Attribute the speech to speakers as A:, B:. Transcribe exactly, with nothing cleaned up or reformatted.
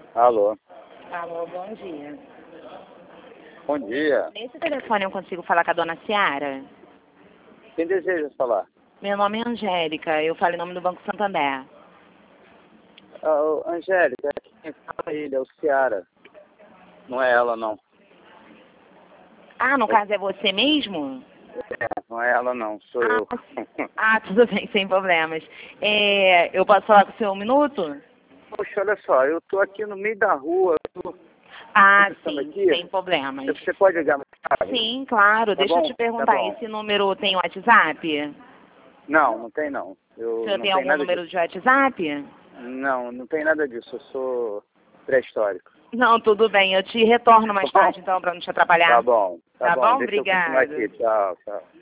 A: Alô.
B: Alô, bom dia.
A: Bom dia.
B: Nesse telefone eu consigo falar com a dona Ciara?
A: Quem deseja falar?
B: Meu nome é Angélica, eu falo em nome do Banco Santander.
A: Ah, ô, Angélica, quem fala é ele, é o Ciara. Não é ela, não.
B: Ah, no caso é você mesmo?
A: É, não é ela, não. Sou eu.
B: Ah, tudo bem, sem problemas. É, eu posso falar com o senhor um minuto?
A: Poxa, olha só, eu tô aqui no meio da rua. Eu tô
B: Ah,
A: conversando
B: sim,
A: aqui.
B: sem problemas.
A: Você pode ligar mais tarde?
B: Sim, claro.
A: Tá
B: Deixa eu
A: bom?
B: te
A: Tá
B: perguntar,
A: bom.
B: esse número tem WhatsApp?
A: Não, não tem não.
B: O
A: Eu
B: senhor
A: não
B: tem
A: tenho
B: algum
A: nada
B: número
A: disso.
B: de WhatsApp?
A: Não, não tem nada disso. Eu sou pré-histórico.
B: Não, tudo bem. Eu te retorno mais
A: Tá bom?
B: tarde, então, para não te atrapalhar.
A: Tá bom. Tá,
B: Tá
A: bom.
B: bom?
A: Deixa eu continuar
B: Obrigada.
A: aqui. Tchau, tchau.